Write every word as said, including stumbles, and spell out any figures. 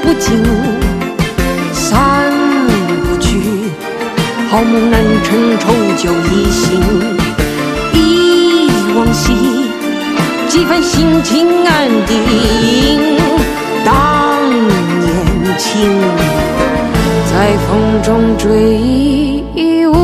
不尽，散不去，好梦难成，愁酒一醒。忆往昔，几番心情安定。当年情，在风中追忆。